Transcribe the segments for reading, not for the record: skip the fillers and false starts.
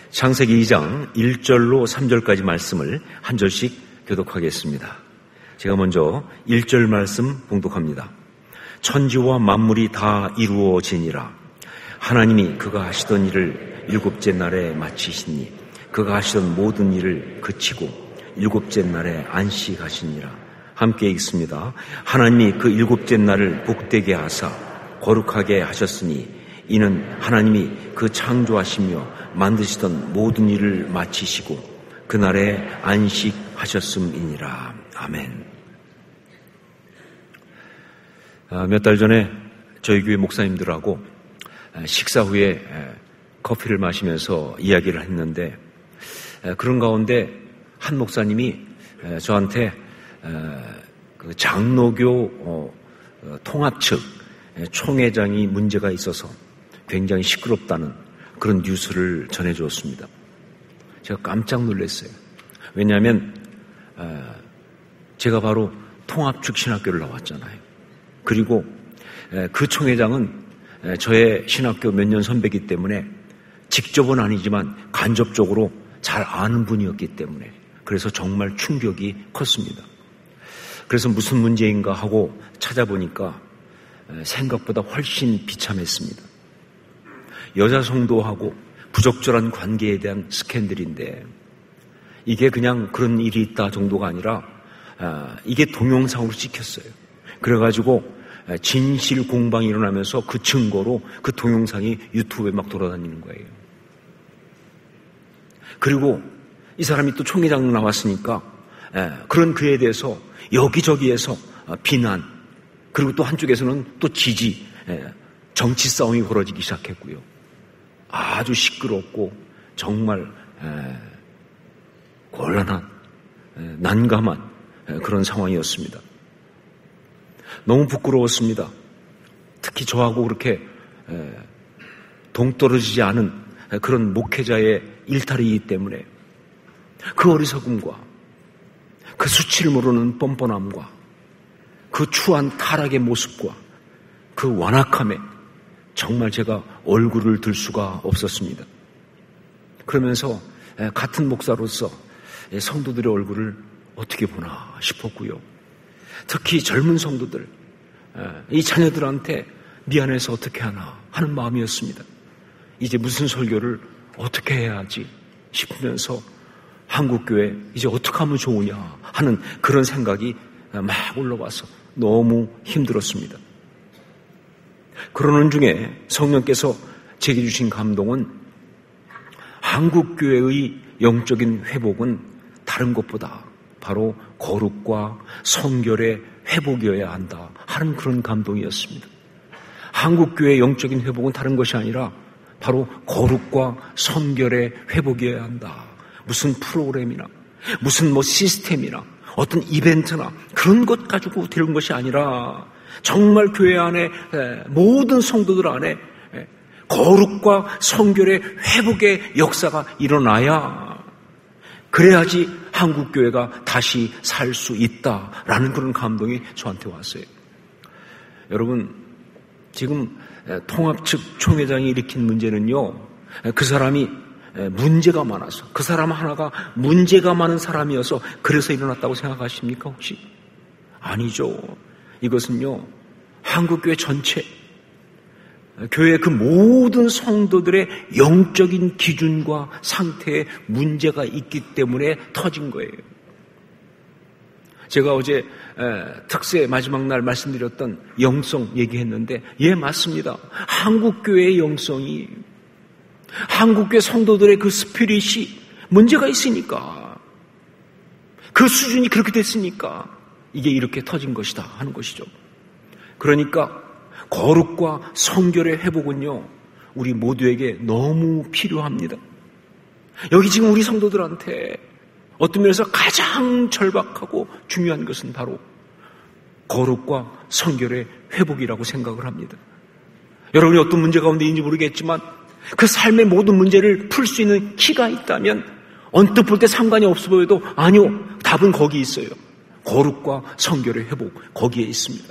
창세기 2장 1절로 3절까지 말씀을 한 절씩 교독하겠습니다. 제가 먼저 1절 말씀 봉독합니다. 천지와 만물이 다 이루어지니라. 하나님이 그가 하시던 일을 일곱째 날에 마치시니 그가 하시던 모든 일을 그치고 일곱째 날에 안식하시니라. 함께 읽습니다. 하나님이 그 일곱째 날을 복되게 하사 거룩하게 하셨으니 이는 하나님이 그 창조하시며 만드시던 모든 일을 마치시고 그날에 안식하셨음이니라. 아멘. 몇 달 전에 저희 교회 목사님들하고 식사 후에 커피를 마시면서 이야기를 했는데, 그런 가운데 한 목사님이 저한테 그 장로교 통합 측 총회장이 문제가 있어서 굉장히 시끄럽다는 그런 뉴스를 전해주었습니다. 제가 깜짝 놀랐어요. 왜냐하면 제가 바로 통합 측 신학교를 나왔잖아요. 그리고 그 총회장은 저의 신학교 몇 년 선배이기 때문에 직접은 아니지만 간접적으로 잘 아는 분이었기 때문에 그래서 정말 충격이 컸습니다. 그래서 무슨 문제인가 하고 찾아보니까 생각보다 훨씬 비참했습니다. 여자 성도하고 부적절한 관계에 대한 스캔들인데, 이게 그냥 그런 일이 있다 정도가 아니라 이게 동영상으로 찍혔어요. 그래가지고 진실 공방이 일어나면서 그 증거로 그 동영상이 유튜브에 막 돌아다니는 거예요. 그리고 이 사람이 또 총회장 나왔으니까 그런 그에 대해서 여기저기에서 비난, 그리고 또 한쪽에서는 또 지지, 정치 싸움이 벌어지기 시작했고요. 아주 시끄럽고 정말 곤란한, 난감한 그런 상황이었습니다. 너무 부끄러웠습니다. 특히 저하고 그렇게 동떨어지지 않은 그런 목회자의 일탈이기 때문에 그 어리석음과 그 수치를 모르는 뻔뻔함과 그 추한 타락의 모습과 그 완악함에 정말 제가 얼굴을 들 수가 없었습니다. 그러면서 같은 목사로서 성도들의 얼굴을 어떻게 보나 싶었고요. 특히 젊은 성도들, 이 자녀들한테 미안해서 어떻게 하나 하는 마음이었습니다. 이제 무슨 설교를 어떻게 해야 하지 싶으면서 한국교회 이제 어떻게 하면 좋으냐 하는 그런 생각이 막 올라와서 너무 힘들었습니다. 그러는 중에 성령께서 제게 주신 감동은 한국교회의 영적인 회복은 다른 것보다 바로 거룩과 성결의 회복이어야 한다 하는 그런 감동이었습니다. 한국교회의 영적인 회복은 다른 것이 아니라 바로 거룩과 성결의 회복이어야 한다. 무슨 프로그램이나 무슨 시스템이나 어떤 이벤트나 그런 것 가지고 되는 것이 아니라 정말 교회 안에 모든 성도들 안에 거룩과 성결의 회복의 역사가 일어나야, 그래야지 한국교회가 다시 살 수 있다라는 그런 감동이 저한테 왔어요. 여러분, 지금 통합 측 총회장이 일으킨 문제는요, 그 사람이 문제가 많아서, 그 사람 하나가 문제가 많은 사람이어서 그래서 일어났다고 생각하십니까 혹시? 아니죠. 이것은요, 한국교회 전체, 교회 그 모든 성도들의 영적인 기준과 상태에 문제가 있기 때문에 터진 거예요. 제가 어제 특세 마지막 날 말씀드렸던 영성 얘기했는데, 예, 맞습니다. 한국교회의 영성이, 한국교회 성도들의 그 스피릿이 문제가 있으니까, 그 수준이 그렇게 됐으니까 이게 이렇게 터진 것이다 하는 것이죠. 그러니까 거룩과 성결의 회복은요, 우리 모두에게 너무 필요합니다. 여기 지금 우리 성도들한테 어떤 면에서 가장 절박하고 중요한 것은 바로 거룩과 성결의 회복이라고 생각을 합니다. 여러분이 어떤 문제 가운데 있는지 모르겠지만 그 삶의 모든 문제를 풀 수 있는 키가 있다면 언뜻 볼 때 상관이 없어 보여도 아니요, 답은 거기 있어요. 거룩과 성결의 회복, 거기에 있습니다.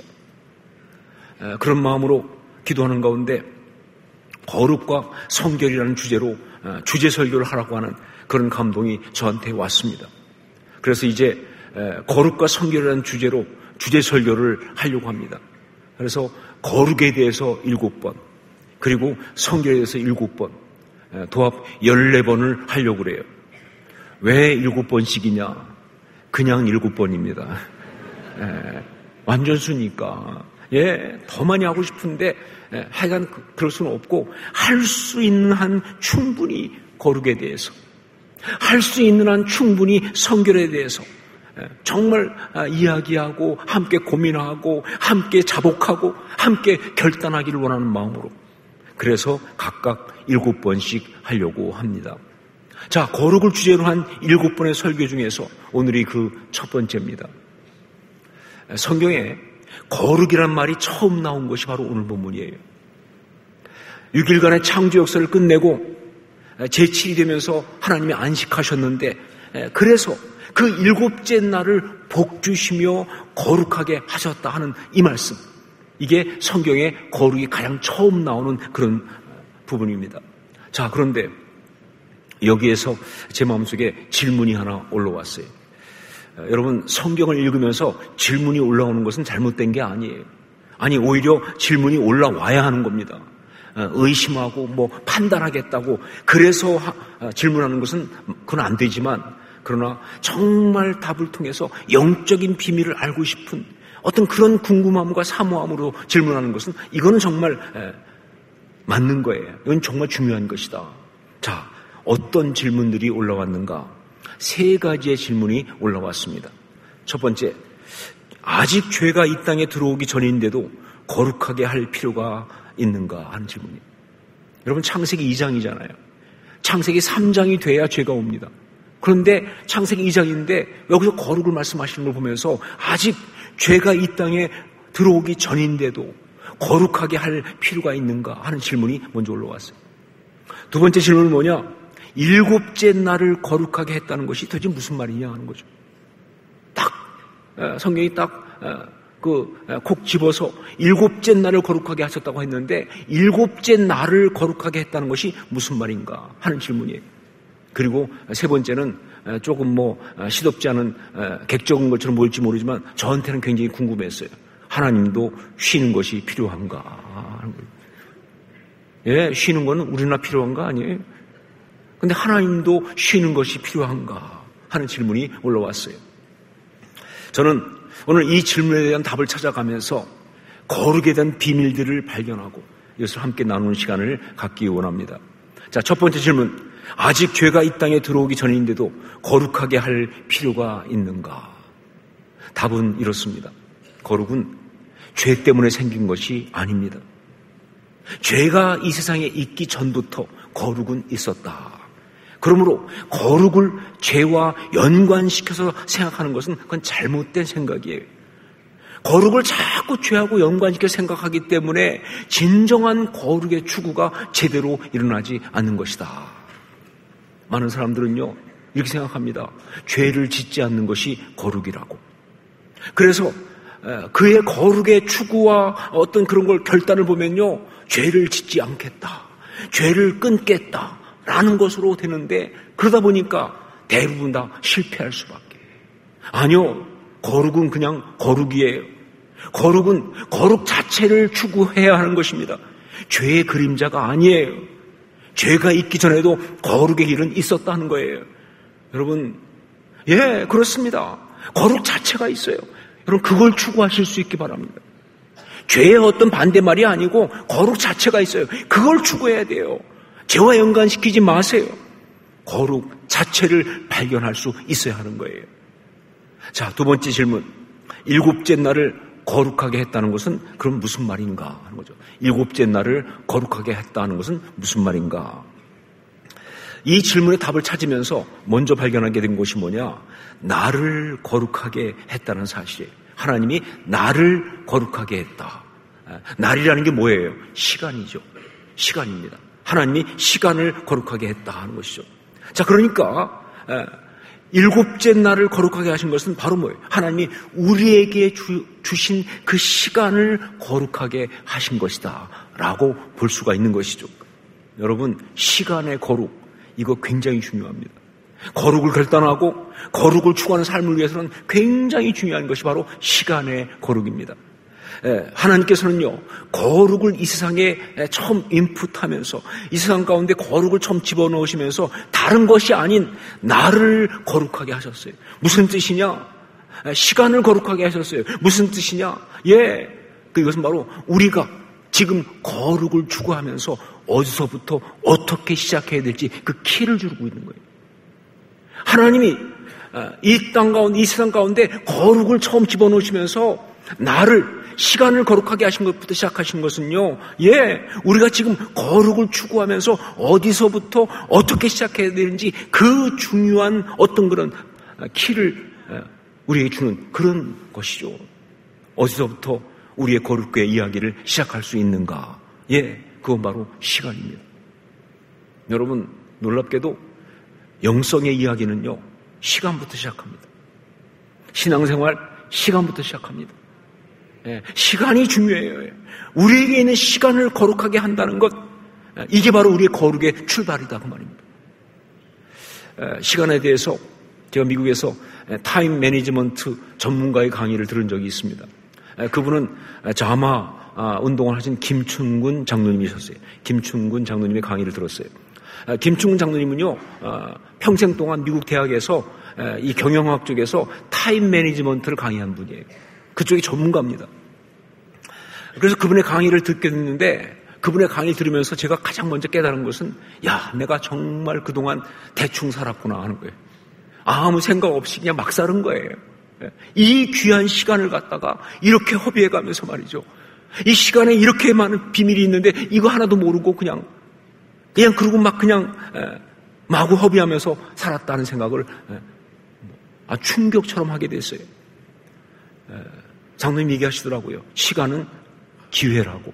그런 마음으로 기도하는 가운데 거룩과 성결이라는 주제로 주제 설교를 하라고 하는 그런 감동이 저한테 왔습니다. 그래서 이제 거룩과 성결이라는 주제로 주제 설교를 하려고 합니다. 그래서 거룩에 대해서 7번, 그리고 성결에 대해서 7번, 도합 14번을 하려고 그래요. 왜 7번씩이냐? 그냥 7번입니다. 완전수니까. 더 많이 하고 싶은데 하여간 그럴 수는 없고, 할 수 있는 한 충분히 거룩에 대해서, 할 수 있는 한 충분히 성결에 대해서 정말 이야기하고 함께 고민하고 함께 자복하고 함께 결단하기를 원하는 마음으로, 그래서 각각 7번씩 하려고 합니다. 자, 거룩을 주제로 한 7번의 설교 중에서 오늘이 그 첫 번째입니다. 성경에 거룩이란 말이 처음 나온 것이 바로 오늘 본문이에요. 6일간의 창조 역사를 끝내고 제7이 되면서 하나님이 안식하셨는데, 그래서 그 7째 날을 복주시며 거룩하게 하셨다 하는 이 말씀, 이게 성경에 거룩이 가장 처음 나오는 그런 부분입니다. 자, 그런데 여기에서 제 마음속에 질문이 하나 올라왔어요. 여러분, 성경을 읽으면서 질문이 올라오는 것은 잘못된 게 아니에요. 아니, 오히려 질문이 올라와야 하는 겁니다. 의심하고 판단하겠다고 그래서 질문하는 것은 그건 안 되지만, 그러나 정말 답을 통해서 영적인 비밀을 알고 싶은 어떤 그런 궁금함과 사모함으로 질문하는 것은, 이거는 정말 맞는 거예요. 이건 정말 중요한 것이다. 자, 어떤 질문들이 올라왔는가? 3가지의 질문이 올라왔습니다. 첫 번째, 아직 죄가 이 땅에 들어오기 전인데도 거룩하게 할 필요가 있는가 하는 질문이에요. 여러분, 창세기 2장이잖아요. 창세기 3장이 돼야 죄가 옵니다. 그런데 창세기 2장인데 여기서 거룩을 말씀하시는 걸 보면서 아직 죄가 이 땅에 들어오기 전인데도 거룩하게 할 필요가 있는가 하는 질문이 먼저 올라왔어요. 두 번째 질문은 뭐냐? 7째 날을 거룩하게 했다는 것이 도대체 무슨 말이냐 하는 거죠. 딱 성경이 콕 집어서 7째 날을 거룩하게 하셨다고 했는데 7째 날을 거룩하게 했다는 것이 무슨 말인가 하는 질문이에요. 그리고 세 번째는 조금 시덥지 않은 객적인 것처럼 보일지 모르지만 저한테는 굉장히 궁금했어요. 하나님도 쉬는 것이 필요한가 하는 거예요. 쉬는 건 우리나 필요한가 아니에요? 근데 하나님도 쉬는 것이 필요한가 하는 질문이 올라왔어요. 저는 오늘 이 질문에 대한 답을 찾아가면서 거룩에 대한 비밀들을 발견하고 이것을 함께 나누는 시간을 갖기 원합니다. 자, 첫 번째 질문. 아직 죄가 이 땅에 들어오기 전인데도 거룩하게 할 필요가 있는가? 답은 이렇습니다. 거룩은 죄 때문에 생긴 것이 아닙니다. 죄가 이 세상에 있기 전부터 거룩은 있었다. 그러므로 거룩을 죄와 연관시켜서 생각하는 것은 그건 잘못된 생각이에요. 거룩을 자꾸 죄하고 연관시켜 생각하기 때문에 진정한 거룩의 추구가 제대로 일어나지 않는 것이다. 많은 사람들은요, 이렇게 생각합니다. 죄를 짓지 않는 것이 거룩이라고. 그래서 그의 거룩의 추구와 어떤 그런 걸 결단을 보면요, 죄를 짓지 않겠다, 죄를 끊겠다 라는 것으로 되는데, 그러다 보니까 대부분 다 실패할 수밖에. 아니요, 거룩은 그냥 거룩이에요. 거룩은 거룩 자체를 추구해야 하는 것입니다. 죄의 그림자가 아니에요. 죄가 있기 전에도 거룩의 길은 있었다는 거예요. 여러분, 그렇습니다. 거룩 자체가 있어요. 여러분, 그걸 추구하실 수 있기 바랍니다. 죄의 어떤 반대말이 아니고 거룩 자체가 있어요. 그걸 추구해야 돼요. 죄와 연관시키지 마세요. 거룩 자체를 발견할 수 있어야 하는 거예요. 자, 두 번째 질문. 7째 날을 거룩하게 했다는 것은 그럼 무슨 말인가 하는 거죠. 7째 날을 거룩하게 했다는 것은 무슨 말인가? 이 질문의 답을 찾으면서 먼저 발견하게 된 것이 뭐냐? 나를 거룩하게 했다는 사실이에요. 하나님이 나를 거룩하게 했다. 날이라는 게 뭐예요? 시간이죠. 시간입니다. 하나님이 시간을 거룩하게 했다 하는 것이죠. 자, 그러니까 7째 날을 거룩하게 하신 것은 바로 뭐예요? 하나님이 우리에게 주신 그 시간을 거룩하게 하신 것이다 라고 볼 수가 있는 것이죠. 여러분, 시간의 거룩, 이거 굉장히 중요합니다. 거룩을 결단하고 거룩을 추구하는 삶을 위해서는 굉장히 중요한 것이 바로 시간의 거룩입니다. 하나님께서는요, 거룩을 이 세상에 처음 인풋하면서 이 세상 가운데 거룩을 처음 집어넣으시면서 다른 것이 아닌 나를 거룩하게 하셨어요. 무슨 뜻이냐? 시간을 거룩하게 하셨어요. 무슨 뜻이냐? 이것은 바로 우리가 지금 거룩을 추구하면서 어디서부터 어떻게 시작해야 될지 그 키를 주고 있는 거예요. 하나님이 이 땅 가운데, 이 세상 가운데 거룩을 처음 집어넣으시면서 시간을 거룩하게 하신 것부터 시작하신 것은요, 우리가 지금 거룩을 추구하면서 어디서부터 어떻게 시작해야 되는지 그 중요한 어떤 그런 키를 우리에게 주는 그런 것이죠. 어디서부터 우리의 거룩의 이야기를 시작할 수 있는가? 그건 바로 시간입니다. 여러분, 놀랍게도 영성의 이야기는요, 시간부터 시작합니다. 신앙생활, 시간부터 시작합니다. 시간이 중요해요. 우리에게 있는 시간을 거룩하게 한다는 것, 이게 바로 우리의 거룩의 출발이다 그 말입니다. 시간에 대해서 제가 미국에서 타임 매니지먼트 전문가의 강의를 들은 적이 있습니다. 그분은 자마 운동을 하신 김충근 장로님이셨어요. 김충근 장로님의 강의를 들었어요. 김충근 장로님은요, 평생 동안 미국 대학에서 이 경영학 쪽에서 타임 매니지먼트를 강의한 분이에요. 그쪽이 전문가입니다. 그래서 그분의 강의를 듣게 됐는데, 그분의 강의를 들으면서 제가 가장 먼저 깨달은 것은, 내가 정말 그동안 대충 살았구나 하는 거예요. 아무 생각 없이 그냥 막 사는 거예요. 이 귀한 시간을 갖다가 이렇게 허비해가면서 말이죠. 이 시간에 이렇게 많은 비밀이 있는데 이거 하나도 모르고 그냥 그러고 막 그냥 마구 허비하면서 살았다는 생각을 충격처럼 하게 됐어요. 장로님 얘기하시더라고요. 시간은 기회라고.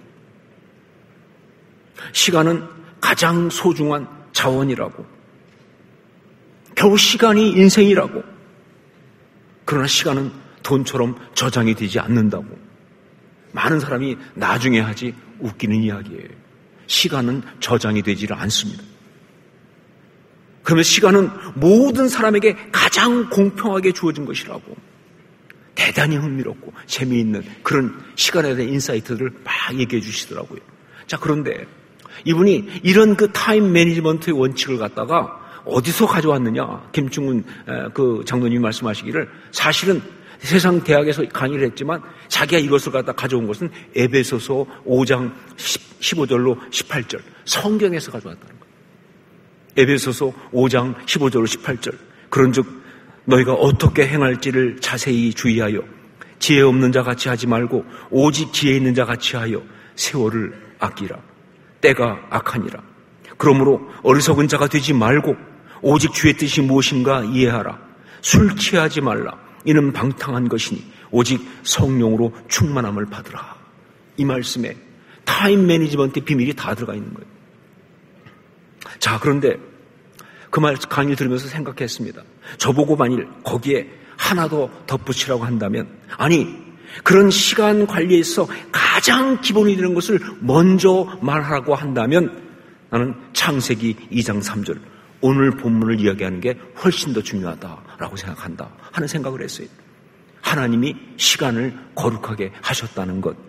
시간은 가장 소중한 자원이라고. 겨우 시간이 인생이라고. 그러나 시간은 돈처럼 저장이 되지 않는다고. 많은 사람이 나중에 하지 웃기는 이야기예요. 시간은 저장이 되지를 않습니다. 그러면 시간은 모든 사람에게 가장 공평하게 주어진 것이라고. 대단히 흥미롭고 재미있는 그런 시간에 대한 인사이트들을 막 얘기해 주시더라고요. 자, 그런데 이분이 이런 그 타임 매니지먼트의 원칙을 갖다가 어디서 가져왔느냐? 김충근 그 장로님이 말씀하시기를, 사실은 세상 대학에서 강의를 했지만 자기가 이것을 갖다 가져온 것은 에베소서 5장 15절로 18절 성경에서 가져왔다는 거예요. 에베소서 5장 15절로 18절. 그런즉 너희가 어떻게 행할지를 자세히 주의하여 지혜 없는 자 같이 하지 말고 오직 지혜 있는 자 같이 하여 세월을 아끼라. 때가 악하니라. 그러므로 어리석은 자가 되지 말고 오직 주의 뜻이 무엇인가 이해하라. 술 취하지 말라. 이는 방탕한 것이니 오직 성령으로 충만함을 받으라. 이 말씀에 타임 매니지먼트의 비밀이 다 들어가 있는 거예요. 자, 그런데 그 말 강의를 들으면서 생각했습니다. 저보고 만일 거기에 하나 더 덧붙이라고 한다면, 아니 그런 시간 관리에 있어 가장 기본이 되는 것을 먼저 말하라고 한다면 나는 창세기 2장 3절 오늘 본문을 이야기하는 게 훨씬 더 중요하다라고 생각한다 하는 생각을 했어요. 하나님이 시간을 거룩하게 하셨다는 것.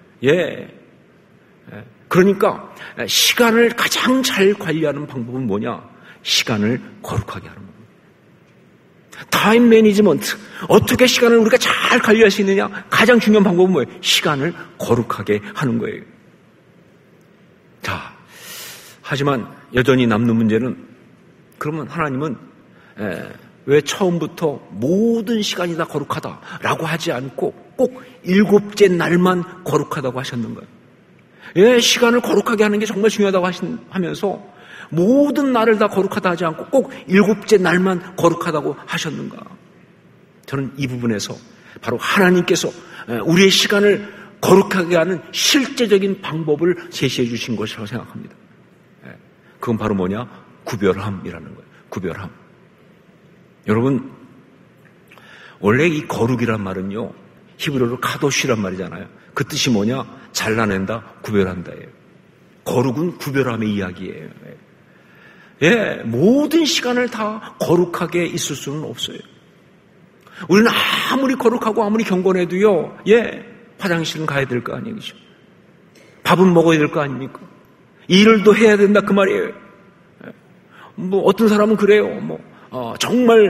그러니까 시간을 가장 잘 관리하는 방법은 뭐냐? 시간을 거룩하게 하는 겁니다. 타임 매니지먼트. 어떻게 시간을 우리가 잘 관리할 수 있느냐? 가장 중요한 방법은 뭐예요? 시간을 거룩하게 하는 거예요. 자, 하지만 여전히 남는 문제는, 그러면 하나님은 왜 처음부터 모든 시간이 다 거룩하다라고 하지 않고 꼭 7째 날만 거룩하다고 하셨는가요? 시간을 거룩하게 하는 게 정말 중요하다고 하면서 모든 날을 다 거룩하다 하지 않고 꼭 7째 날만 거룩하다고 하셨는가? 저는 이 부분에서 바로 하나님께서 우리의 시간을 거룩하게 하는 실제적인 방법을 제시해 주신 것이라고 생각합니다. 그건 바로 뭐냐? 구별함이라는 거예요. 구별함. 여러분, 원래 이 거룩이란 말은요, 히브리어로 카도시란 말이잖아요. 그 뜻이 뭐냐? 잘라낸다, 구별한다예요. 거룩은 구별함의 이야기예요. 모든 시간을 다 거룩하게 있을 수는 없어요. 우리는 아무리 거룩하고 아무리 경건해도요, 화장실은 가야 될 거 아니겠죠. 밥은 먹어야 될 거 아닙니까? 일을 또 해야 된다 그 말이에요. 어떤 사람은 그래요. 정말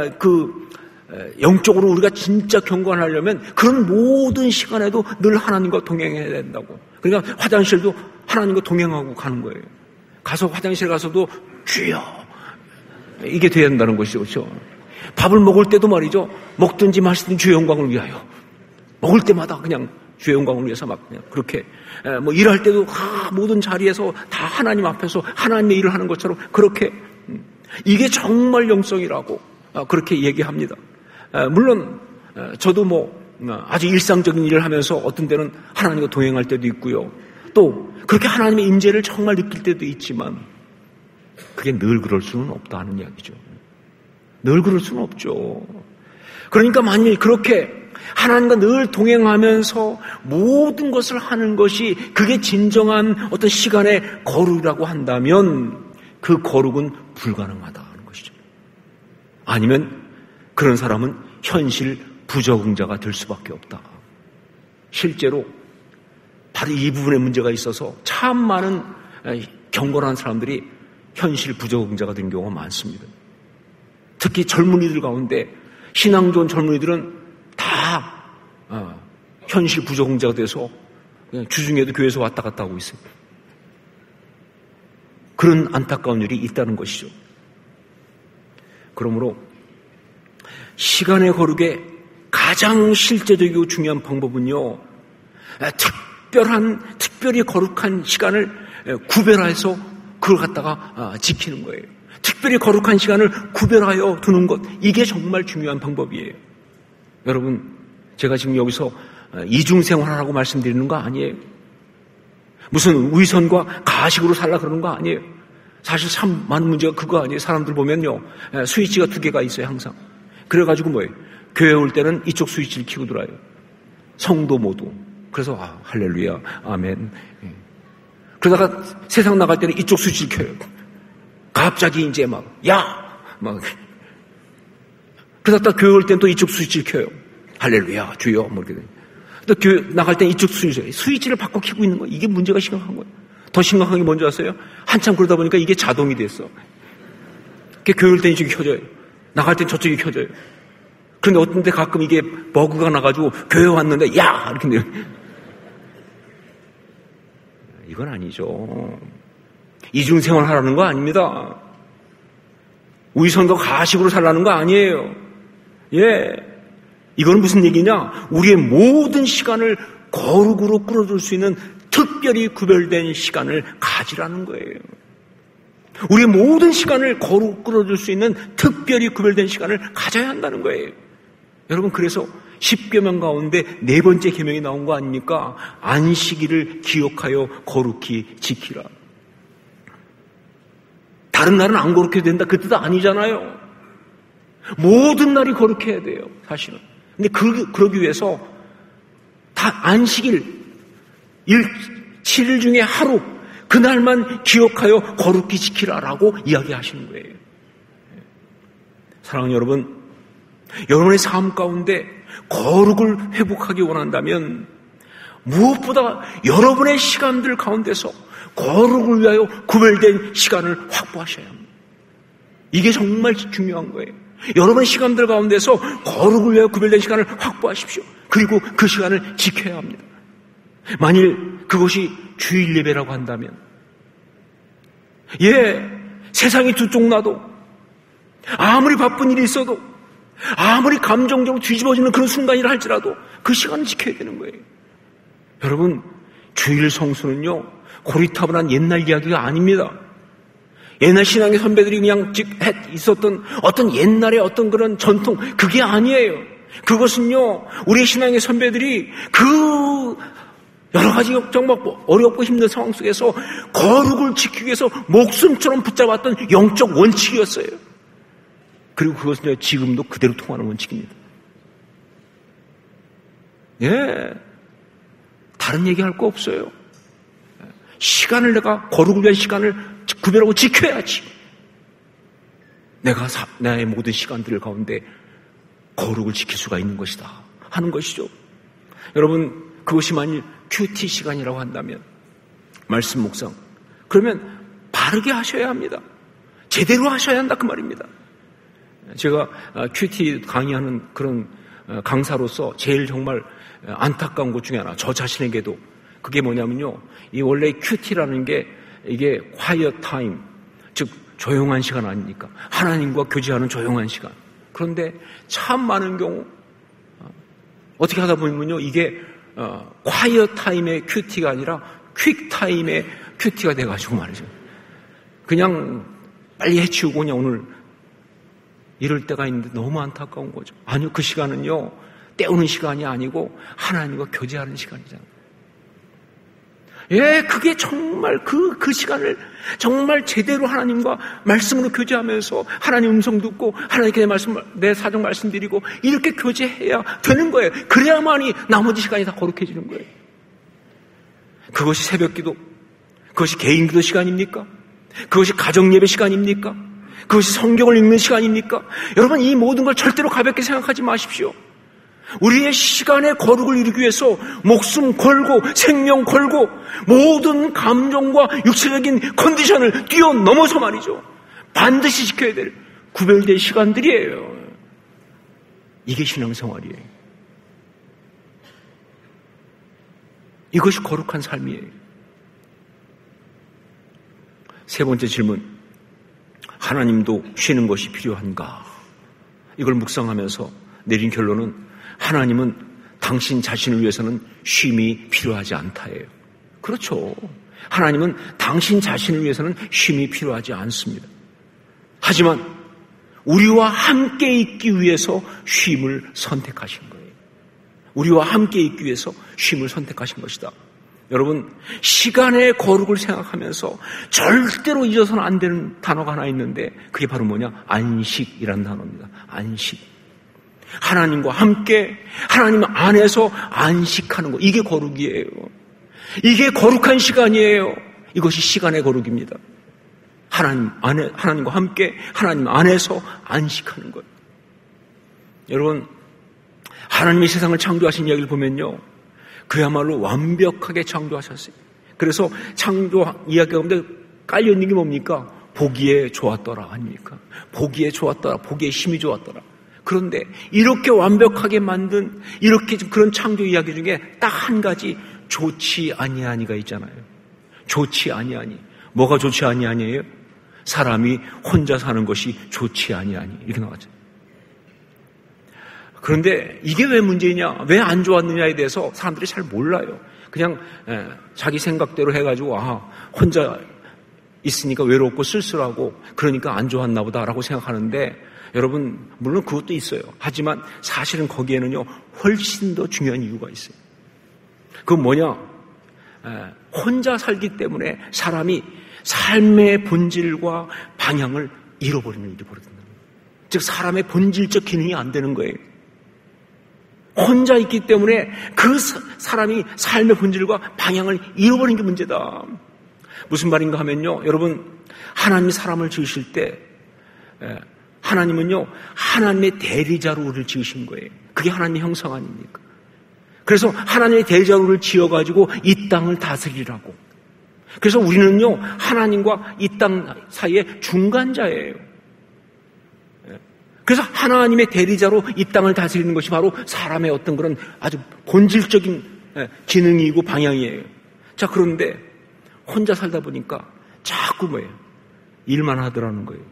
영적으로 우리가 진짜 경건하려면 그런 모든 시간에도 늘 하나님과 동행해야 된다고. 그러니까 화장실도 하나님과 동행하고 가는 거예요. 가서 화장실 가서도 주여 이게 돼야 된다는 것이죠. 그렇죠? 밥을 먹을 때도 말이죠. 먹든지 마시든지 주의 영광을 위하여. 먹을 때마다 그냥 주의 영광을 위해서 막 그냥 그렇게 일할 때도 모든 자리에서 다 하나님 앞에서 하나님의 일을 하는 것처럼 그렇게 이게 정말 영성이라고 그렇게 얘기합니다. 물론 저도 아주 일상적인 일을 하면서 어떤 때는 하나님과 동행할 때도 있고요. 또 그렇게 하나님의 임재를 정말 느낄 때도 있지만 그게 늘 그럴 수는 없다는 이야기죠. 늘 그럴 수는 없죠. 그러니까 만일 그렇게 하나님과 늘 동행하면서 모든 것을 하는 것이 그게 진정한 어떤 시간의 거룩이라고 한다면 그 거룩은 불가능하다는 것이죠. 아니면 그런 사람은 현실 부적응자가 될 수밖에 없다. 실제로 바로 이 부분에 문제가 있어서 참 많은 경건한 사람들이 현실 부적응자가 된 경우가 많습니다. 특히 젊은이들 가운데 신앙 좋은 젊은이들은 다 현실 부적응자가 돼서 그냥 주중에도 교회에서 왔다 갔다 하고 있어요. 그런 안타까운 일이 있다는 것이죠. 그러므로 시간의 거룩의 가장 실제적이고 중요한 방법은요, 특별히 거룩한 시간을 구별해서 그걸 갖다가 지키는 거예요. 특별히 거룩한 시간을 구별하여 두는 것, 이게 정말 중요한 방법이에요. 여러분, 제가 지금 여기서 이중생활하라고 말씀드리는 거 아니에요. 무슨 위선과 가식으로 살라 그러는 거 아니에요. 사실 참 많은 문제가 그거 아니에요. 사람들 보면요, 스위치가 2개가 있어요, 항상. 그래가지고 뭐예요? 교회 올 때는 이쪽 스위치를 켜고 들어와요. 성도 모두. 그래서 할렐루야, 아멘. 그러다가 세상 나갈 때는 이쪽 스위치를 켜요. 갑자기 이제 그러다 교회 올 때는 또 이쪽 스위치를 켜요. 할렐루야, 주여, 이렇게. 또 교회 나갈 때는 이쪽 스위치를 바꿔 켜고 있는 거예요. 이게 문제가 심각한 거예요. 더 심각한 게 뭔지 아세요? 한참 그러다 보니까 이게 자동이 됐어. 교회 올 때는 이쪽이 켜져요. 나갈 땐 저쪽이 켜져요. 그런데 어떤 데 가끔 이게 버그가 나가지고 교회 왔는데 이렇게 돼요. 이건 아니죠. 이중생활 하라는 거 아닙니다. 위선과 가식으로 살라는 거 아니에요. 이건 무슨 얘기냐? 우리의 모든 시간을 거룩으로 끌어줄 수 있는 특별히 구별된 시간을 가지라는 거예요. 우리의 모든 시간을 거룩 끌어줄 수 있는 특별히 구별된 시간을 가져야 한다는 거예요. 여러분, 그래서 10계명 가운데 4번째 계명이 나온 거 아닙니까? 안식일을 기억하여 거룩히 지키라. 다른 날은 안 거룩해도 된다, 그 뜻 아니잖아요. 모든 날이 거룩해야 돼요, 사실은. 근데 그러기 위해서 다 안식일 7일 중에 하루, 그날만 기억하여 거룩히 지키라라고 이야기하시는 거예요. 사랑하는 여러분, 여러분의 삶 가운데 거룩을 회복하기 원한다면 무엇보다 여러분의 시간들 가운데서 거룩을 위하여 구별된 시간을 확보하셔야 합니다. 이게 정말 중요한 거예요. 여러분의 시간들 가운데서 거룩을 위하여 구별된 시간을 확보하십시오. 그리고 그 시간을 지켜야 합니다. 만일 그것이 주일 예배라고 한다면, 세상이 두 쪽 나도, 아무리 바쁜 일이 있어도, 아무리 감정적으로 뒤집어지는 그런 순간이라 할지라도 그 시간을 지켜야 되는 거예요. 여러분, 주일 성수는요, 고리타분한 옛날 이야기가 아닙니다. 옛날 신앙의 선배들이 그냥 있었던 어떤 옛날의 어떤 그런 전통, 그게 아니에요. 그것은요, 우리 신앙의 선배들이 그 여러 가지 정말 어렵고 힘든 상황 속에서 거룩을 지키기 위해서 목숨처럼 붙잡았던 영적 원칙이었어요. 그리고 그것은 지금도 그대로 통하는 원칙입니다. 다른 얘기할 거 없어요. 시간을 내가 거룩을 위한 시간을 구별하고 지켜야지. 내가 나의 모든 시간들 가운데 거룩을 지킬 수가 있는 것이다 하는 것이죠. 여러분, 그것이 만일 큐티 시간이라고 한다면, 말씀 묵상, 그러면 바르게 하셔야 합니다. 제대로 하셔야 한다 그 말입니다. 제가 큐티 강의하는 그런 강사로서 제일 정말 안타까운 것 중에 하나, 저 자신에게도 그게 뭐냐면요, 이 원래 큐티라는 게 이게 quiet time, 즉 조용한 시간 아닙니까? 하나님과 교제하는 조용한 시간. 그런데 참 많은 경우 어떻게 하다 보면요, 이게 quiet time의 큐티가 아니라 퀵 타임의 큐티가 돼가지고 말이죠. 그냥 빨리 해치우고 그냥 오늘 이럴 때가 있는데 너무 안타까운 거죠. 아니요, 그 시간은요, 때우는 시간이 아니고 하나님과 교제하는 시간이잖아요. 예, 그게 정말 그 시간을 정말 제대로 하나님과 말씀으로 교제하면서 하나님 음성 듣고 하나님께 내 사정 말씀드리고 이렇게 교제해야 되는 거예요. 그래야만이 나머지 시간이 다 거룩해지는 거예요. 그것이 새벽기도, 그것이 개인기도 시간입니까? 그것이 가정예배 시간입니까? 그것이 성경을 읽는 시간입니까? 여러분, 이 모든 걸 절대로 가볍게 생각하지 마십시오. 우리의 시간의 거룩을 이루기 위해서 목숨 걸고 생명 걸고 모든 감정과 육체적인 컨디션을 뛰어넘어서 말이죠, 반드시 지켜야 될 구별된 시간들이에요. 이게 신앙생활이에요. 이것이 거룩한 삶이에요. 세 번째 질문, 하나님도 쉬는 것이 필요한가? 이걸 묵상하면서 내린 결론은 하나님은 당신 자신을 위해서는 쉼이 필요하지 않다예요. 그렇죠. 하나님은 당신 자신을 위해서는 쉼이 필요하지 않습니다. 하지만 우리와 함께 있기 위해서 쉼을 선택하신 거예요. 우리와 함께 있기 위해서 쉼을 선택하신 것이다. 여러분, 시간의 거룩을 생각하면서 절대로 잊어서는 안 되는 단어가 하나 있는데 그게 바로 뭐냐? 안식이라는 단어입니다. 안식. 하나님과 함께 하나님 안에서 안식하는 것, 이게 거룩이에요. 이게 거룩한 시간이에요. 이것이 시간의 거룩입니다. 하나님과 함께 하나님 안에서 안식하는 것. 여러분, 하나님이 세상을 창조하신 이야기를 보면요, 그야말로 완벽하게 창조하셨어요. 그래서 창조 이야기 가운데 깔려있는 게 뭡니까? 보기에 좋았더라 아닙니까? 보기에 좋았더라, 보기에 힘이 좋았더라. 그런데 이렇게 완벽하게 만든 이렇게 그런 창조 이야기 중에 딱 한 가지, 좋지 아니하니가 있잖아요. 좋지 아니하니. 뭐가 좋지 아니하니예요? 사람이 혼자 사는 것이 좋지 아니하니, 이렇게 나왔죠. 그런데 이게 왜 문제냐, 왜 안 좋았느냐에 대해서 사람들이 잘 몰라요. 그냥 자기 생각대로 해가지고 혼자 있으니까 외롭고 쓸쓸하고 그러니까 안 좋았나 보다라고 생각하는데, 여러분, 물론 그것도 있어요. 하지만 사실은 거기에는요, 훨씬 더 중요한 이유가 있어요. 그건 뭐냐? 혼자 살기 때문에 사람이 삶의 본질과 방향을 잃어버리는 일이 벌어진다. 즉, 사람의 본질적 기능이 안 되는 거예요. 혼자 있기 때문에 그 사람이 삶의 본질과 방향을 잃어버리는 게 문제다. 무슨 말인가 하면요, 여러분, 하나님이 사람을 지으실 때 하나님은요, 하나님의 대리자로 우리를 지으신 거예요. 그게 하나님의 형상 아닙니까? 그래서 하나님의 대리자로 우리를 지어가지고 이 땅을 다스리라고. 그래서 우리는요, 하나님과 이 땅 사이의 중간자예요. 그래서 하나님의 대리자로 이 땅을 다스리는 것이 바로 사람의 어떤 그런 아주 본질적인 기능이고 방향이에요. 자, 그런데 혼자 살다 보니까 자꾸 뭐예요? 일만 하더라는 거예요.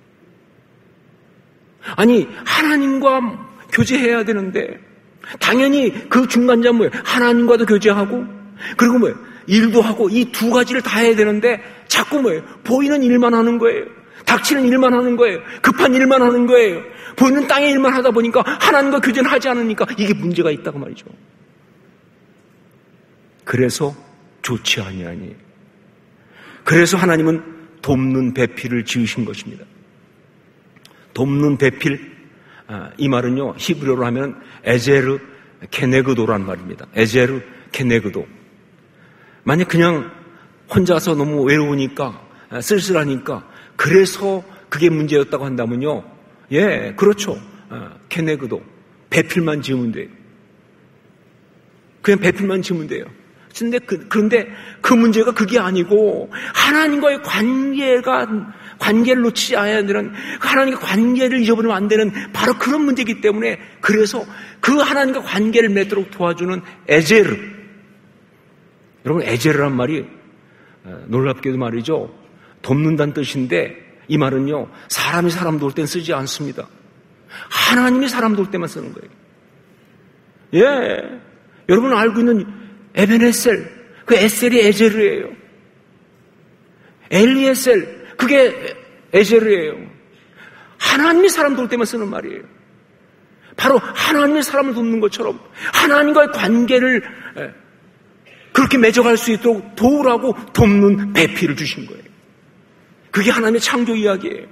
아니, 하나님과 교제해야 되는데 당연히 그 중간자 뭐예요? 하나님과도 교제하고 그리고 뭐예요? 일도 하고 이 두 가지를 다 해야 되는데 자꾸 뭐예요? 보이는 일만 하는 거예요. 닥치는 일만 하는 거예요. 급한 일만 하는 거예요. 보이는 땅의 일만 하다 보니까 하나님과 교제는 하지 않으니까 이게 문제가 있다고 말이죠. 그래서 좋지 아니하니. 그래서 하나님은 돕는 배필을 지으신 것입니다. 돕는 배필, 이 말은요, 히브리어로 하면 에제르 케네그도라는 말입니다. 에제르 케네그도. 만약 그냥 혼자서 너무 외로우니까, 쓸쓸하니까, 그래서 그게 문제였다고 한다면요. 예, 그렇죠. 케네그도 배필만 지으면 돼요. 그냥 배필만 지으면 돼요. 그런데 그 문제가 그게 아니고 하나님과의 관계를 놓치지 않아야 되는, 하나님과 관계를 잊어버리면 안 되는 바로 그런 문제이기 때문에, 그래서 그 하나님과 관계를 맺도록 도와주는 에제르. 여러분, 에제르란 말이 놀랍게도 말이죠, 돕는다는 뜻인데, 이 말은요 사람이 사람 도울 땐 쓰지 않습니다. 하나님이 사람 도울 때만 쓰는 거예요. 예, 여러분 알고 있는 에벤에셀, 그 에셀이 에제르예요. 엘리에셀, 그게 에제르예요. 하나님이 사람 도울 때만 쓰는 말이에요. 바로 하나님이 사람을 돕는 것처럼 하나님과의 관계를 그렇게 맺어갈 수 있도록 도우라고 돕는 배필을 주신 거예요. 그게 하나님의 창조 이야기예요.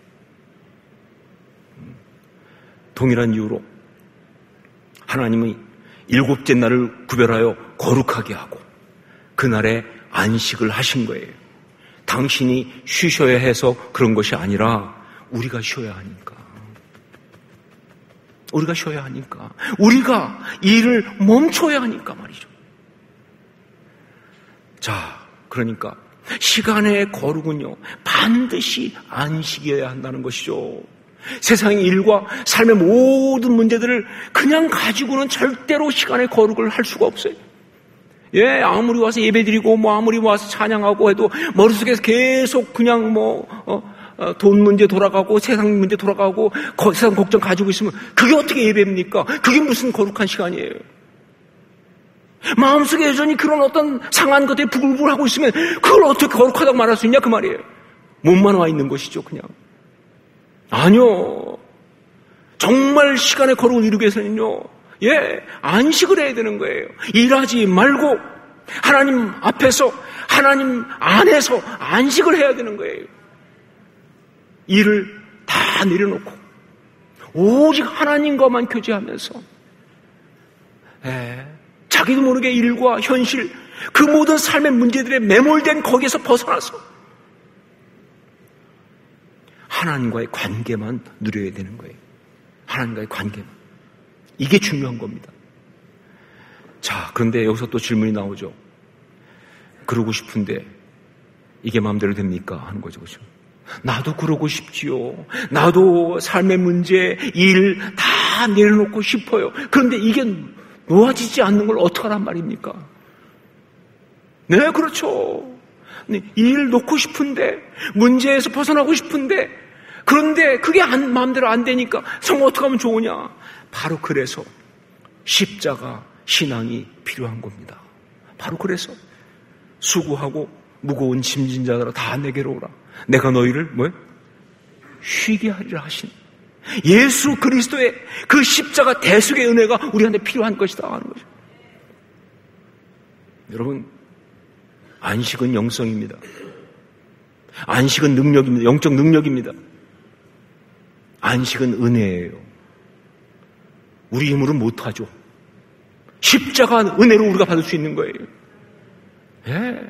동일한 이유로 하나님이 일곱째 날을 구별하여 거룩하게 하고 그날에 안식을 하신 거예요. 당신이 쉬셔야 해서 그런 것이 아니라 우리가 쉬어야 하니까. 우리가 쉬어야 하니까. 우리가 일을 멈춰야 하니까 말이죠. 자, 그러니까 시간의 거룩은요 반드시 안식이어야 한다는 것이죠. 세상의 일과 삶의 모든 문제들을 그냥 가지고는 절대로 시간의 거룩을 할 수가 없어요. 예, 아무리 와서 예배드리고 아무리 와서 찬양하고 해도 머릿속에서 계속 그냥 돈 문제 돌아가고 세상 문제 돌아가고 세상 걱정 가지고 있으면 그게 어떻게 예배입니까? 그게 무슨 거룩한 시간이에요? 마음속에 여전히 그런 어떤 상한 것들이 부글부글하고 있으면 그걸 어떻게 거룩하다고 말할 수 있냐 그 말이에요. 몸만 와 있는 것이죠, 그냥. 아니요. 정말 시간의 거룩을 이루기 위해서는요, 예, 안식을 해야 되는 거예요. 일하지 말고 하나님 앞에서, 하나님 안에서 안식을 해야 되는 거예요. 일을 다 내려놓고 오직 하나님과만 교제하면서, 자기도 모르게 일과 현실, 그 모든 삶의 문제들에 매몰된 거기에서 벗어나서 하나님과의 관계만 누려야 되는 거예요. 하나님과의 관계만. 이게 중요한 겁니다. 자, 그런데 여기서 또 질문이 나오죠. 그러고 싶은데 이게 마음대로 됩니까? 하는 거죠. 그렇죠? 나도 그러고 싶지요. 나도 삶의 문제, 일 다 내려놓고 싶어요. 그런데 이게 놓아지지 않는 걸 어떡하란 말입니까? 네, 그렇죠. 일 놓고 싶은데, 문제에서 벗어나고 싶은데, 그런데 그게 마음대로 안 되니까 정말 어떻게 하면 좋으냐? 바로 그래서 십자가 신앙이 필요한 겁니다. 바로 그래서 수고하고 무거운 짐진 자들아 다 내게로 오라. 내가 너희를 쉬게 하리라 하신 예수 그리스도의 그 십자가 대속의 은혜가 우리한테 필요한 것이다 하는 거죠. 여러분, 안식은 영성입니다. 안식은 능력입니다. 영적 능력입니다. 안식은 은혜예요. 우리 힘으로는 못하죠. 십자가 은혜로 우리가 받을 수 있는 거예요. 예.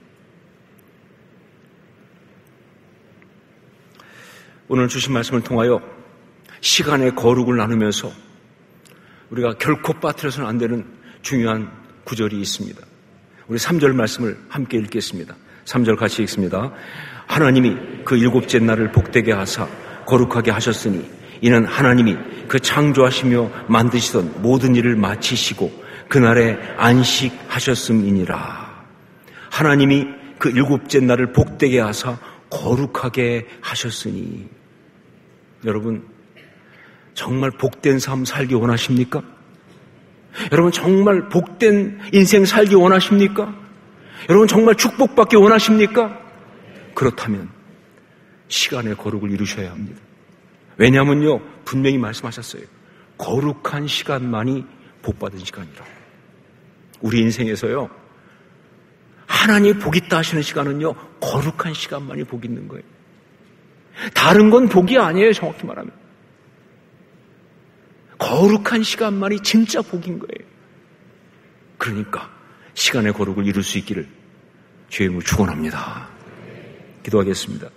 오늘 주신 말씀을 통하여 시간의 거룩을 나누면서 우리가 결코 빠뜨려서는 안 되는 중요한 구절이 있습니다. 우리 3절 말씀을 함께 읽겠습니다. 3절 같이 읽습니다. 하나님이 그 일곱째 날을 복되게 하사 거룩하게 하셨으니 이는 하나님이 그 창조하시며 만드시던 모든 일을 마치시고 그날에 안식하셨음이니라. 하나님이 그 일곱째 날을 복되게 하사 거룩하게 하셨으니. 여러분, 정말 복된 삶 살기 원하십니까? 여러분, 정말 복된 인생 살기 원하십니까? 여러분, 정말 축복받기 원하십니까? 그렇다면 시간의 거룩을 이루셔야 합니다. 왜냐하면요, 분명히 말씀하셨어요. 거룩한 시간만이 복받은 시간이라. 우리 인생에서요, 하나님 복 있다 하시는 시간은요, 거룩한 시간만이 복 있는 거예요. 다른 건 복이 아니에요, 정확히 말하면. 거룩한 시간만이 진짜 복인 거예요. 그러니까 시간의 거룩을 이룰 수 있기를 주의 이름으로 축원합니다. 기도하겠습니다.